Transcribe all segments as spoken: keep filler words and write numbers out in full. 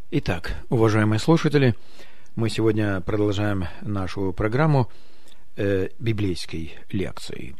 Итак, уважаемые слушатели, мы сегодня продолжаем нашу программу э, библейской лекции.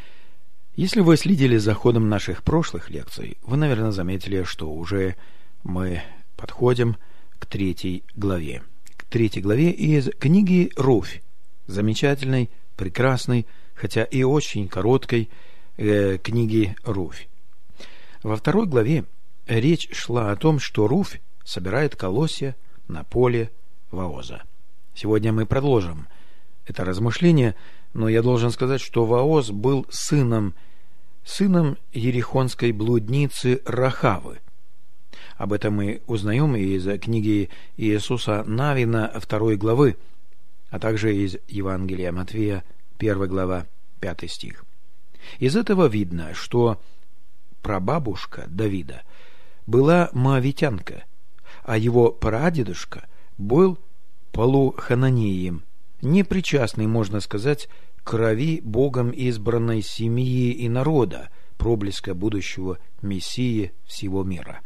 Если вы следили за ходом наших прошлых лекций, вы, наверное, заметили, что уже мы подходим к третьей главе. К третьей главе из книги «Руфь», замечательной, прекрасной, хотя и очень короткой э, книги «Руфь». Во второй главе речь шла о том, что Руфь собирает колосья на поле Вооза. Сегодня мы продолжим это размышление, но я должен сказать, что Вооз был сыном, сыном ерихонской блудницы Рахавы. Об этом мы узнаем из книги Иисуса Навина второй главы, а также из Евангелия Матфея первая глава, пятый стих. Из этого видно, что прабабушка Давида была моавитянка, а его прадедушка был полухананеем, непричастный, можно сказать, к крови Богом избранной семьи и народа, проблеска будущего Мессии всего мира.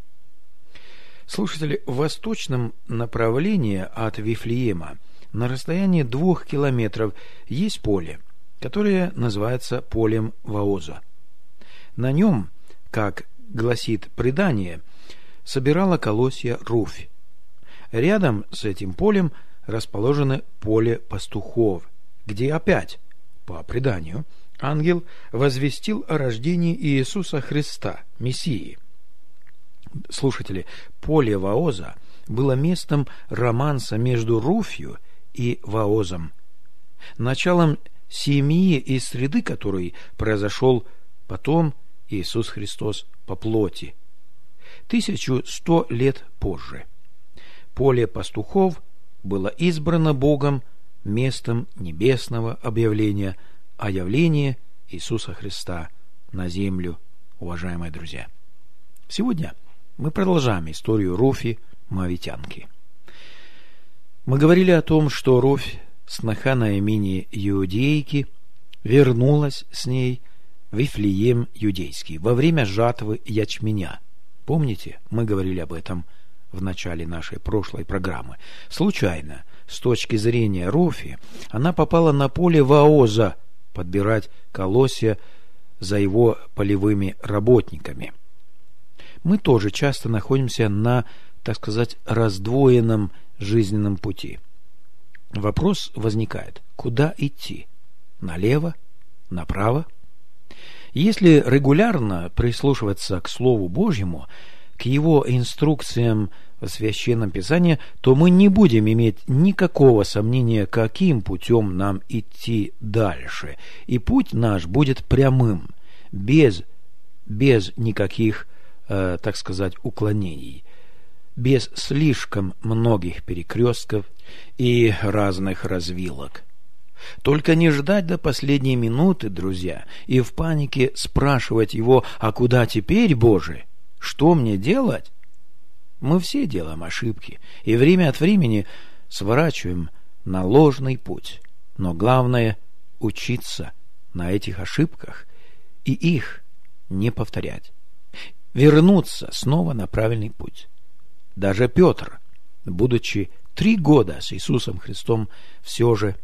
Слушатели, в восточном направлении от Вифлеема на расстоянии двух километров есть поле, которое называется полем Вооза. На нем, как гласит предание, собирала колосья Руфь. Рядом с этим полем расположено поле пастухов, где опять, по преданию, ангел возвестил о рождении Иисуса Христа, Мессии. Слушатели, поле Вооза было местом романса между Руфью и Воозом, началом семьи и среды которой произошел потом Иисус Христос по плоти. Тысячу сто лет позже поле пастухов было избрано Богом местом небесного объявления о явлении Иисуса Христа на землю, уважаемые друзья. Сегодня мы продолжаем историю Руфи, моавитянки. Мы говорили о том, что Руфь, сноха Ноэмии Иудейки, вернулась с ней в Вифлеем Юдейский во время жатвы ячменя. Помните, мы говорили об этом в начале нашей прошлой программы. Случайно, с точки зрения Руфи, она попала на поле Вооза подбирать колосья за его полевыми работниками. Мы тоже часто находимся на, так сказать, раздвоенном жизненном пути. Вопрос возникает: куда идти? Налево? Направо? Если регулярно прислушиваться к Слову Божьему, к Его инструкциям в Священном Писании, то мы не будем иметь никакого сомнения, каким путем нам идти дальше. И путь наш будет прямым, без, без никаких, э, так сказать, уклонений, без слишком многих перекрестков и разных развилок. Только не ждать до последней минуты, друзья, и в панике спрашивать его: а куда теперь, Боже? Что мне делать? Мы все делаем ошибки и время от времени сворачиваем на ложный путь. Но главное — учиться на этих ошибках и их не повторять. Вернуться снова на правильный путь. Даже Петр, будучи три года с Иисусом Христом, все же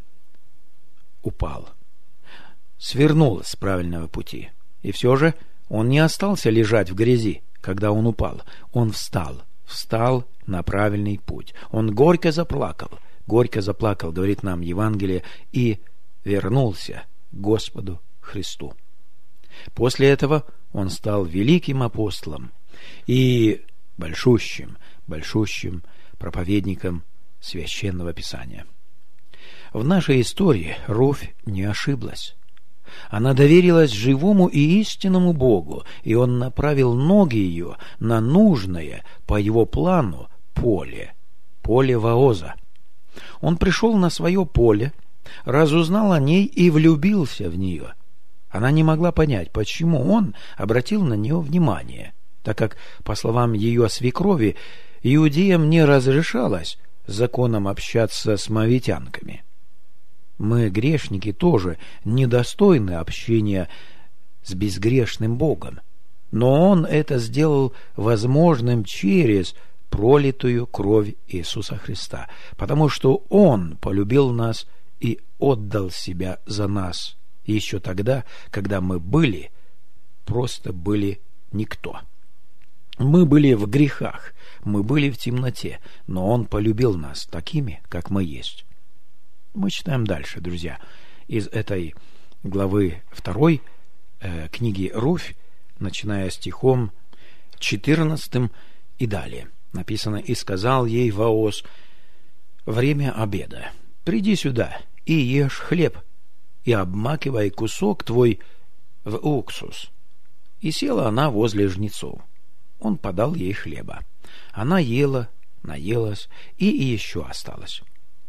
упал, свернул с правильного пути. И все же он не остался лежать в грязи, когда он упал. Он встал, встал на правильный путь. Он горько заплакал, горько заплакал, говорит нам Евангелие, и вернулся к Господу Христу. После этого он стал великим апостолом и большущим, большущим проповедником Священного Писания. В нашей истории Руфь не ошиблась. Она доверилась живому и истинному Богу, и Он направил ноги ее на нужное по Его плану поле, поле Вооза. Он пришел на свое поле, разузнал о ней и влюбился в нее. Она не могла понять, почему он обратил на нее внимание, так как, по словам ее свекрови, иудеям не разрешалось законом общаться с моавитянками. Мы, грешники, тоже недостойны общения с безгрешным Богом. Но Он это сделал возможным через пролитую кровь Иисуса Христа, потому что Он полюбил нас и отдал Себя за нас еще тогда, когда мы были, просто были никто. Мы были в грехах, мы были в темноте, но Он полюбил нас такими, как мы есть. Мы читаем дальше, друзья, из этой главы второй э, книги Руфь, начиная стихом четырнадцатым и далее. Написано: «И сказал ей Вооз: время обеда, приди сюда и ешь хлеб, и обмакивай кусок твой в уксус». И села она возле жнецов. Он подал ей хлеба. Она ела, наелась, и еще осталось.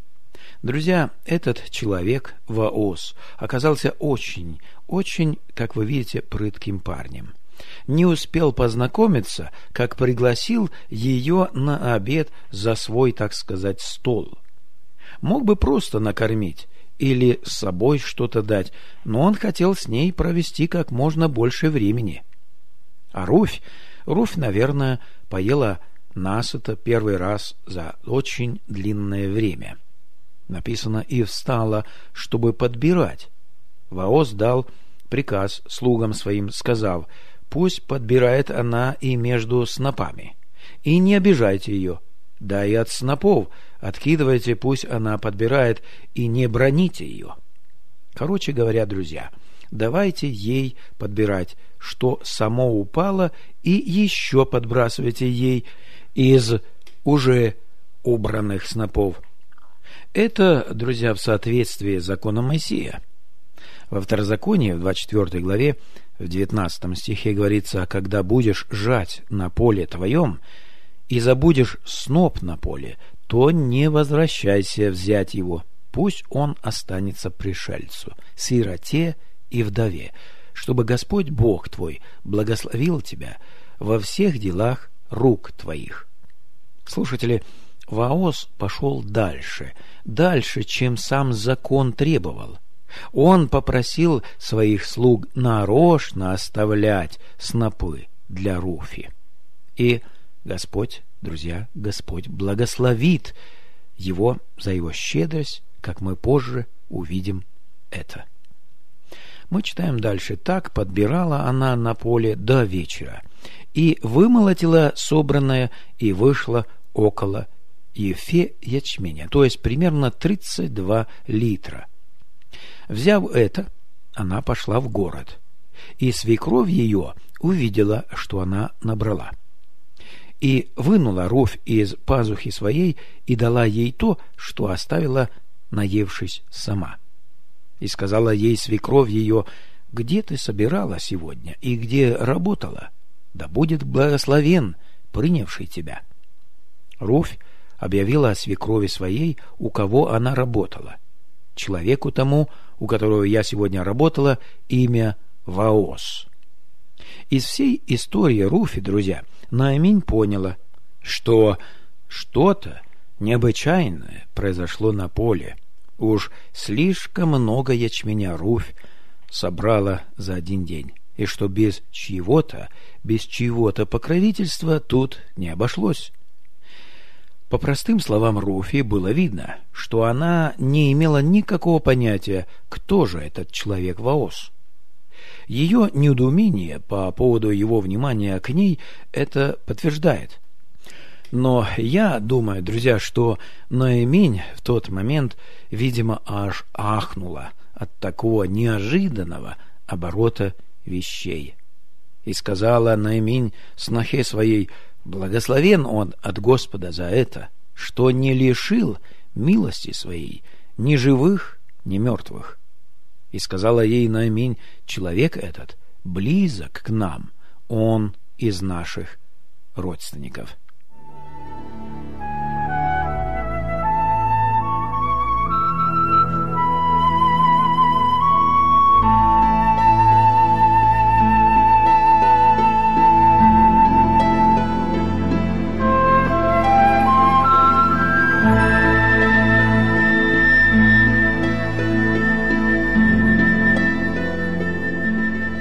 Друзья, этот человек, Вооз, оказался очень, очень, как вы видите, прытким парнем. Не успел познакомиться, как пригласил ее на обед за свой, так сказать, стол. Мог бы просто накормить или с собой что-то дать, но он хотел с ней провести как можно больше времени. А Руфь, Руфь, наверное, поела насыто первый раз за очень длинное время. Написано: «И встала, чтобы подбирать». Вооз дал приказ слугам своим, сказав: «Пусть подбирает она и между снопами, и не обижайте ее, да и от снопов откидывайте, пусть она подбирает, и не броните ее». Короче говоря, друзья, давайте ей подбирать, что само упало, и еще подбрасывайте ей из уже убранных снопов. Это, друзья, в соответствии с законом Моисея. Во Второзаконии, в двадцать четвёртой главе, в девятнадцатом стихе говорится: «Когда будешь жать на поле твоем, и забудешь сноп на поле, то не возвращайся взять его, пусть он останется пришельцу, сироте и вдове, чтобы Господь Бог твой благословил тебя во всех делах рук твоих». Слушатели, Вооз пошел дальше, дальше, чем сам закон требовал. Он попросил своих слуг нарочно оставлять снопы для Руфи. И Господь, друзья, Господь благословит его за его щедрость, как мы позже увидим это. Мы читаем дальше. «Так подбирала она на поле до вечера, и вымолотила собранное, и вышла около ефе ячменя», то есть примерно тридцать два литра. Взяв это, она пошла в город, и свекровь ее увидела, что она набрала. И вынула Руфь из пазухи своей и дала ей то, что оставила, наевшись сама. И сказала ей свекровь ее: «Где ты собирала сегодня и где работала? Да будет благословен принявший тебя». Руфь объявила о свекрови своей, у кого она работала. Человеку тому, у которого я сегодня работала, имя Вооз. Из всей истории Руфи, друзья, Ноэминь поняла, что что-то необычайное произошло на поле. Уж слишком много ячменя Руфь собрала за один день, и что без чьего-то, без чьего-то покровительства тут не обошлось. По простым словам Руфи было видно, что она не имела никакого понятия, кто же этот человек Вооз. Ее недоумение по поводу его внимания к ней это подтверждает. Но я думаю, друзья, что Ноэминь в тот момент, видимо, аж ахнула от такого неожиданного оборота вещей. И сказала Ноэминь снохе своей: «Благословен он от Господа за это, что не лишил милости своей ни живых, ни мертвых». И сказала ей Ноэминь: «Человек этот близок к нам, он из наших родственников».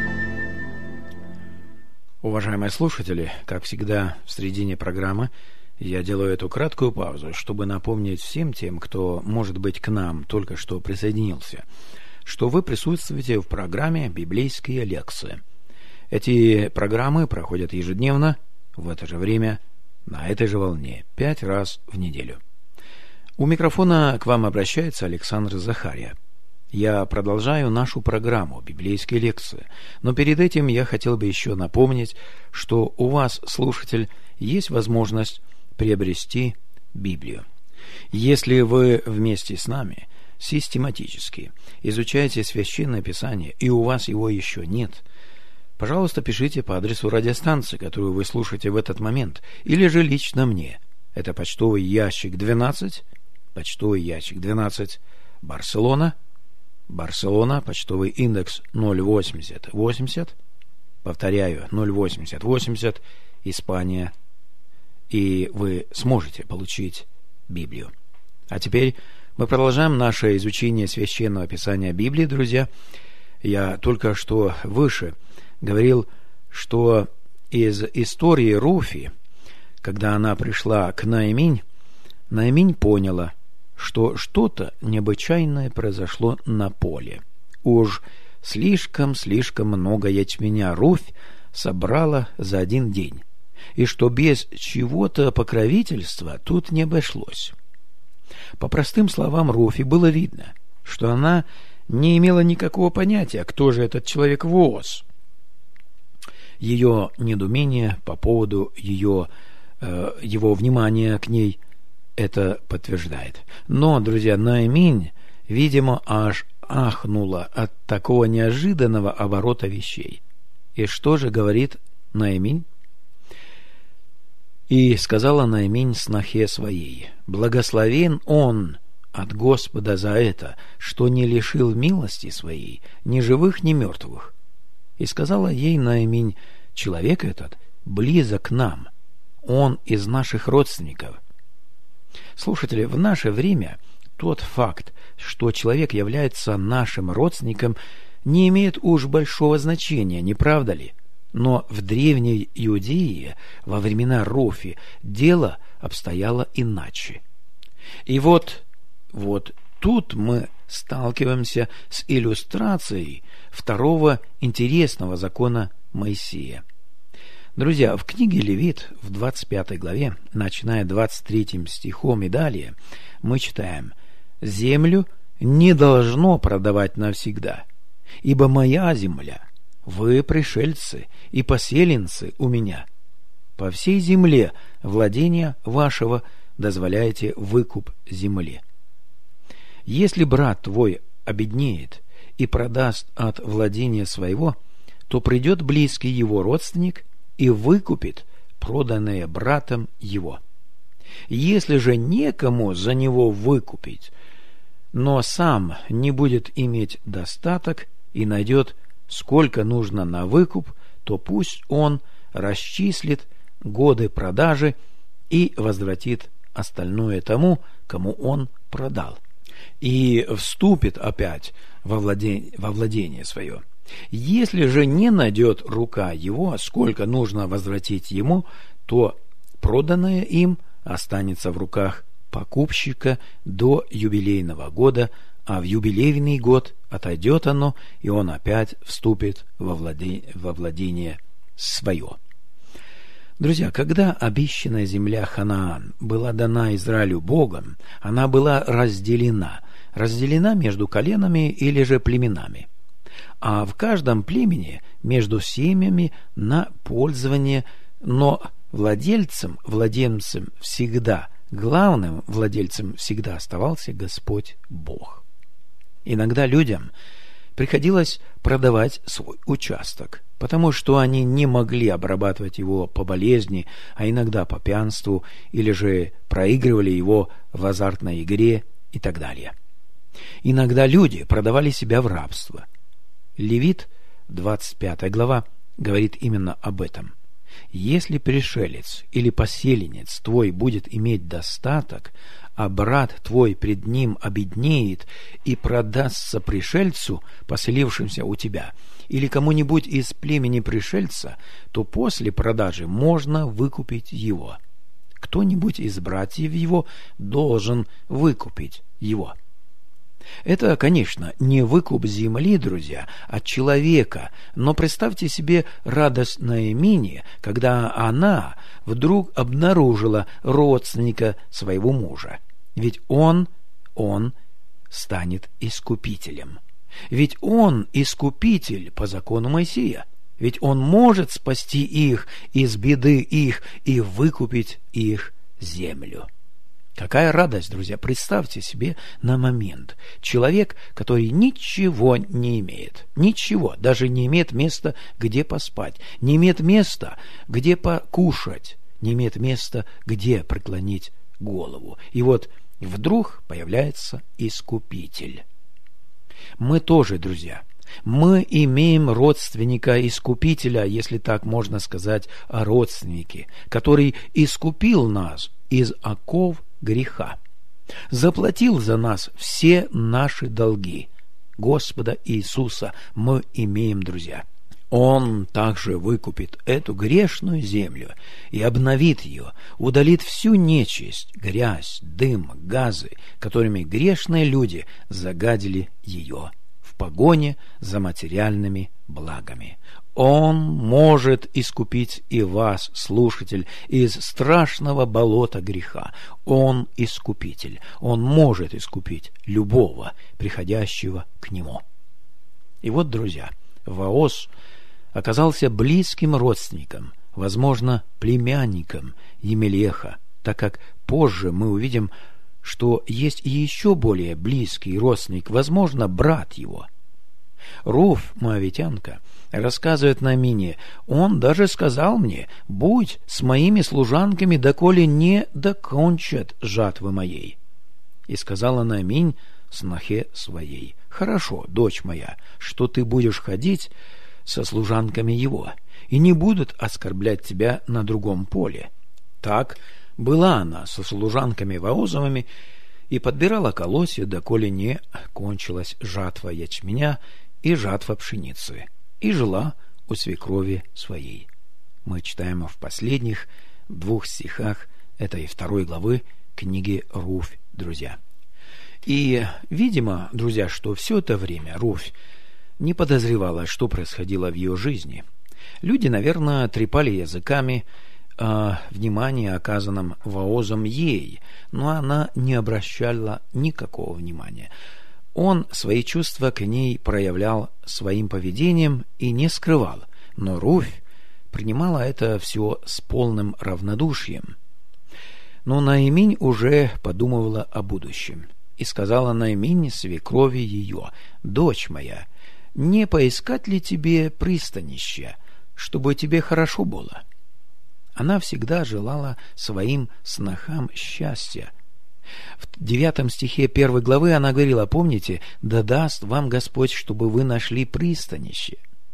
Уважаемые слушатели, как всегда в середине программы Я делаю эту краткую паузу, чтобы напомнить всем тем, кто, может быть, к нам только что присоединился, что вы присутствуете в программе «Библейские лекции». Эти программы проходят ежедневно, в это же время, на этой же волне, пять раз в неделю. У микрофона к вам обращается Александр Захария. Я продолжаю нашу программу «Библейские лекции», но перед этим я хотел бы еще напомнить, что у вас, слушатель, есть возможность приобрести Библию. Если вы вместе с нами систематически изучаете Священное Писание, и у вас его еще нет, пожалуйста, пишите по адресу радиостанции, которую вы слушаете в этот момент, или же лично мне. Это почтовый ящик двенадцать, почтовый ящик двенадцать, Барселона, Барселона, почтовый индекс ноль восемьдесят восемьдесят, повторяю, ноль восемьдесят восемьдесят, Испания, и вы сможете получить Библию. А теперь мы продолжаем наше изучение Священного Писания Библии, друзья. Я только что выше говорил, что из истории Руфи, когда она пришла к Нааминь, Нааминь поняла, что что-то необычайное произошло на поле. Уж слишком-слишком много ячменя Руфь собрала за один день, и что без чего-то покровительства тут не обошлось. По простым словам Руфи было видно, что она не имела никакого понятия, кто же этот человек Вооз. Ее недоумение по поводу ее, э, его внимания к ней это подтверждает. Но, друзья, Нааминь, видимо, аж ахнула от такого неожиданного оборота вещей. И что же говорит Нааминь? «И сказала Нааминь снохе своей: благословен он от Господа за это, что не лишил милости своей ни живых, ни мертвых. И сказала ей Нааминь: человек этот близок к нам, он из наших родственников». Слушатели, в наше время тот факт, что человек является нашим родственником, не имеет уж большого значения, не правда ли? Но в древней Иудее, во времена Руфи, дело обстояло иначе. И вот, вот тут мы сталкиваемся с иллюстрацией второго интересного закона Моисея. Друзья, в книге Левит, в двадцать пятой главе, начиная двадцать третьим стихом и далее, мы читаем: «Землю не должно продавать навсегда, ибо моя земля, вы пришельцы и поселенцы у меня. По всей земле владения вашего дозволяете выкуп земли. Если брат твой обеднеет и продаст от владения своего, то придет близкий его родственник и выкупит проданное братом его. Если же некому за него выкупить, но сам не будет иметь достаток и найдет, сколько нужно на выкуп, то пусть он расчислит годы продажи и возвратит остальное тому, кому он продал, и вступит опять во владение, во владение свое. Если же не найдет рука его, сколько нужно возвратить ему, то проданное им останется в руках покупщика до юбилейного года, а в юбилейный год отойдет оно, и он опять вступит во владение, во владение свое». Друзья, когда обещанная земля Ханаан была дана Израилю Богом, она была разделена, разделена между коленами или же племенами. А в каждом племени между семьями на пользование, но владельцем, владельцем всегда, главным владельцем всегда оставался Господь Бог. Иногда людям приходилось продавать свой участок, потому что они не могли обрабатывать его по болезни, а иногда по пьянству, или же проигрывали его в азартной игре и так далее. Иногда люди продавали себя в рабство. Левит, двадцать пятая глава, говорит именно об этом. «Если пришелец или поселенец твой будет иметь достаток, а брат твой пред ним обеднеет и продастся пришельцу, поселившимся у тебя, или кому-нибудь из племени пришельца, то после продажи можно выкупить его. кто-нибудь из братьев его должен выкупить его. Это, конечно, не выкуп земли, друзья, от человека, но представьте себе радость Наэмини, когда она вдруг обнаружила родственника своего мужа. Ведь он, он станет искупителем. Ведь он искупитель по закону Моисея. Ведь он может спасти их из беды их и выкупить их землю. Какая радость, друзья! Представьте себе на момент. Человек, который ничего не имеет, ничего, даже не имеет места, где поспать, не имеет места, где покушать, не имеет места, где преклонить голову. И вот вдруг появляется Искупитель. Мы тоже, друзья, мы имеем родственника-искупителя, если так можно сказать о родственнике, который искупил нас из оков греха, заплатил за нас все наши долги. Господа Иисуса мы имеем, друзья. Он также выкупит эту грешную землю и обновит ее, удалит всю нечисть, грязь, дым, газы, которыми грешные люди загадили ее в погоне за материальными благами. Он может искупить и вас, слушатель, из страшного болота греха. Он искупитель. Он может искупить любого, приходящего к нему. И вот, друзья, Ваос оказался близким родственником, возможно, племянником Емелеха, так как позже мы увидим, что есть и еще более близкий родственник, возможно, брат его. Руф, моавитянка, рассказывает Наамине: он даже сказал мне: будь с моими служанками, доколе не докончат жатвы моей. И сказала Нааминь снохе своей: хорошо, дочь моя, что ты будешь ходить со служанками его, и не будут оскорблять тебя на другом поле. Так была она со служанками Воозовыми и подбирала колосья, доколе не кончилась жатва ячменя и жатва пшеницы, и жила у свекрови своей. Мы читаем в последних двух стихах этой второй главы книги Руфь, друзья. И, видимо, друзья, что все это время Руфь не подозревала, что происходило в ее жизни. Люди, наверное, трепали языками о внимании, оказанном Воозом ей, но она не обращала никакого внимания. Он свои чувства к ней проявлял своим поведением и не скрывал, но Руфь принимала это все с полным равнодушием. Но Нааминь уже подумывала о будущем, и сказала Нааминь свекрови ее: «Дочь моя, не поискать ли тебе пристанища, чтобы тебе хорошо было?» Она всегда желала своим снохам счастья. В девятом стихе первой главы она говорила: помните, да даст вам Господь, чтобы вы нашли пристанище.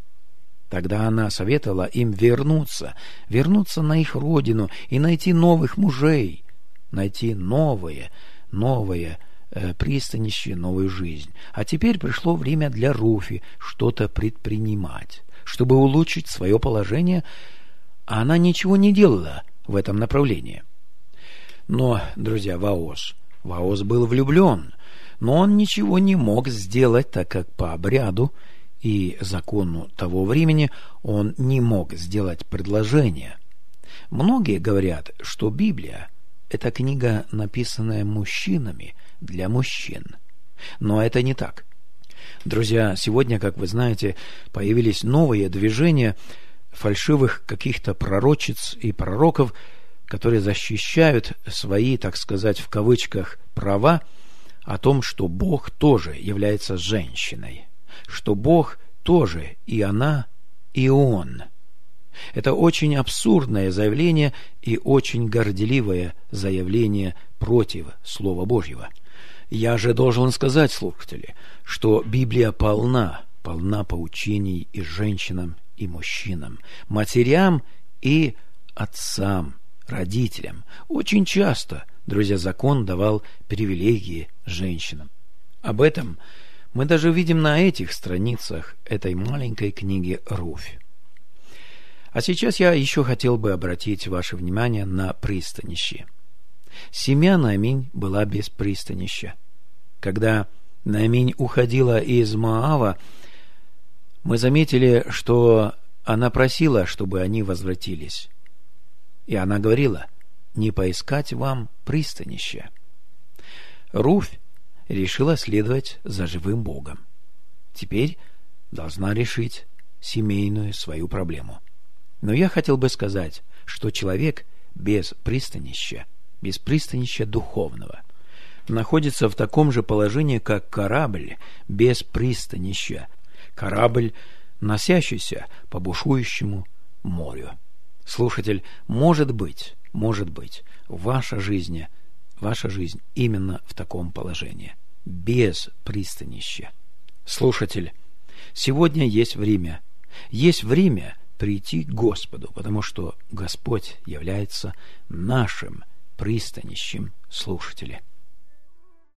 Тогда она советовала им вернуться, вернуться на их родину и найти новых мужей, найти новое, новое э, пристанище, новую жизнь. А теперь пришло время для Руфи что-то предпринимать, чтобы улучшить свое положение, а она ничего не делала в этом направлении. Но, друзья, Ваос, Ваос был влюблен, но он ничего не мог сделать, так как по обряду и закону того времени он не мог сделать предложение. Многие говорят, что Библия – это книга, написанная мужчинами для мужчин. Но это не так. Друзья, сегодня, как вы знаете, появились новые движения фальшивых каких-то пророчиц и пророков, которые защищают свои, так сказать, в кавычках, права о том, что Бог тоже является женщиной, что Бог тоже и она, и Он. Это очень абсурдное заявление и очень горделивое заявление против Слова Божьего. Я же должен сказать, слушатели, что Библия полна, полна поучений и женщинам, и мужчинам, матерям и отцам, родителям. Очень часто, друзья, закон давал привилегии женщинам. Об этом мы даже видим на этих страницах этой маленькой книги Руфь. А сейчас я еще хотел бы обратить ваше внимание на пристанище. Семья Ноэминь была без пристанища. Когда Ноэминь уходила из Моава, мы заметили, что она просила, чтобы они возвратились. И она говорила: не поискать вам пристанища. Руфь решила следовать за живым Богом. Теперь должна решить семейную свою проблему. Но я хотел бы сказать, что человек без пристанища, без пристанища духовного, находится в таком же положении, как корабль без пристанища, корабль, носящийся по бушующему морю. Слушатель, может быть, может быть, ваша жизнь, ваша жизнь именно в таком положении, без пристанища. Слушатель, сегодня есть время, есть время прийти к Господу, потому что Господь является нашим пристанищем, слушателя.